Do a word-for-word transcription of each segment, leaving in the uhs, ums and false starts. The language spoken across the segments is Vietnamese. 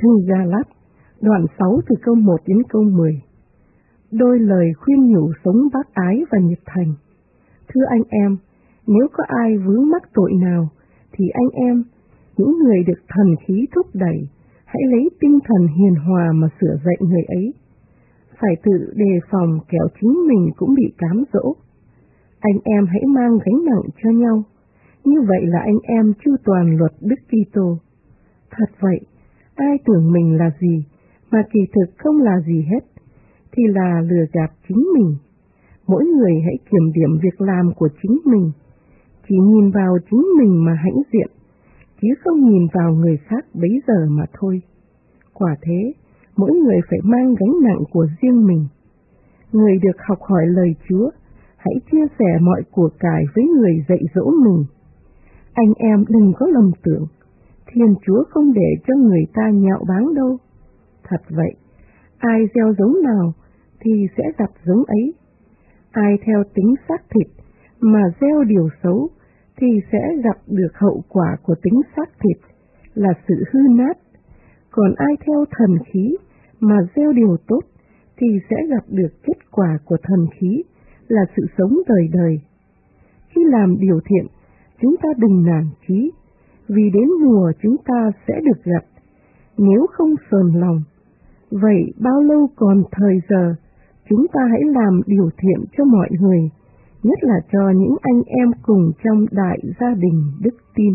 Thư Ga-lát, đoạn sáu từ câu một đến câu mười. Đôi lời khuyên nhủ sống bác ái và nhiệt thành. Thưa anh em, nếu có ai vướng mắc tội nào, thì anh em, những người được thần khí thúc đẩy, hãy lấy tinh thần hiền hòa mà sửa dạy người ấy. Phải tự đề phòng kẻo chính mình cũng bị cám dỗ. Anh em hãy mang gánh nặng cho nhau, như vậy là anh em chu toàn luật Đức Kitô. Thật vậy, ai tưởng mình là gì, mà kỳ thực không là gì hết, thì là lừa gạt chính mình. Mỗi người hãy kiểm điểm việc làm của chính mình, chỉ nhìn vào chính mình mà hãnh diện, chứ không nhìn vào người khác bấy giờ mà thôi. Quả thế, mỗi người phải mang gánh nặng của riêng mình. Người được học hỏi lời Chúa, hãy chia sẻ mọi của cải với người dạy dỗ mình. Anh em đừng có lầm tưởng, Thiên Chúa không để cho người ta nhạo báng đâu. Thật vậy, ai gieo giống nào thì sẽ gặt giống ấy. Ai theo tính xác thịt mà gieo điều xấu thì sẽ gặp được hậu quả của tính xác thịt là sự hư nát. Còn ai theo thần khí mà gieo điều tốt thì sẽ gặp được kết quả của thần khí là sự sống đời đời. Khi làm điều thiện, chúng ta đừng nản chí, vì đến mùa chúng ta sẽ được gặt, nếu không sờn lòng. Vậy bao lâu còn thời giờ, chúng ta hãy làm điều thiện cho mọi người, nhất là cho những anh em cùng trong đại gia đình đức tin.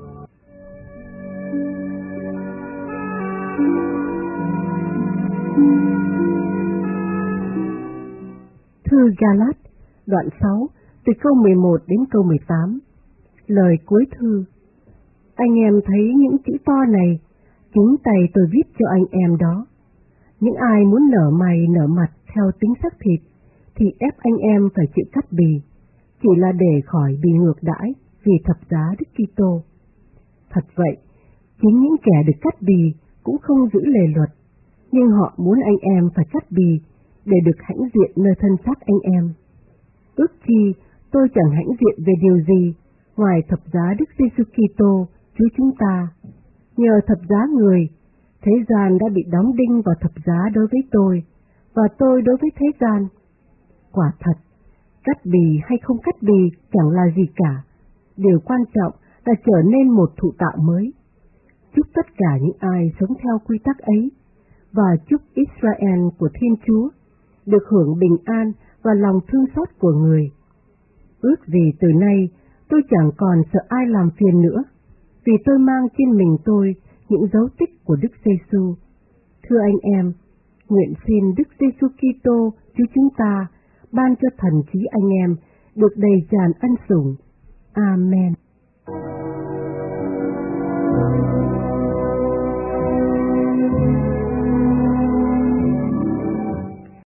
Thư Ga-lát, đoạn sáu, từ câu mười một đến câu mười tám. Lời cuối thư. Anh em thấy những chữ to này, chính tay tôi viết cho anh em đó. Những ai muốn nở mày nở mặt theo tính xác thịt, thì ép anh em phải chịu cắt bì, chỉ là để khỏi bị ngược đãi vì thập giá Đức Kitô. Thật vậy, chính những kẻ được cắt bì cũng không giữ lề luật, nhưng họ muốn anh em phải cắt bì để được hãnh diện nơi thân xác anh em. Ước chi tôi chẳng hãnh diện về điều gì ngoài thập giá Đức Giêsu Kitô Chúa chúng ta. Nhờ thập giá người, thế gian đã bị đóng đinh vào thập giá đối với tôi, và tôi đối với thế gian. Quả thật, cắt bì hay không cắt bì chẳng là gì cả, điều quan trọng là trở nên một thụ tạo mới. Chúc tất cả những ai sống theo quy tắc ấy, và chúc Israel của Thiên Chúa được hưởng bình an và lòng thương xót của người. Ước gì từ nay tôi chẳng còn sợ ai làm phiền nữa, vì tôi mang trên mình tôi những dấu tích của Đức Giêsu. Thưa anh em, nguyện xin Đức Giêsu Kitô Chúa chúng ta ban cho thần trí anh em được đầy tràn ân sủng. Amen.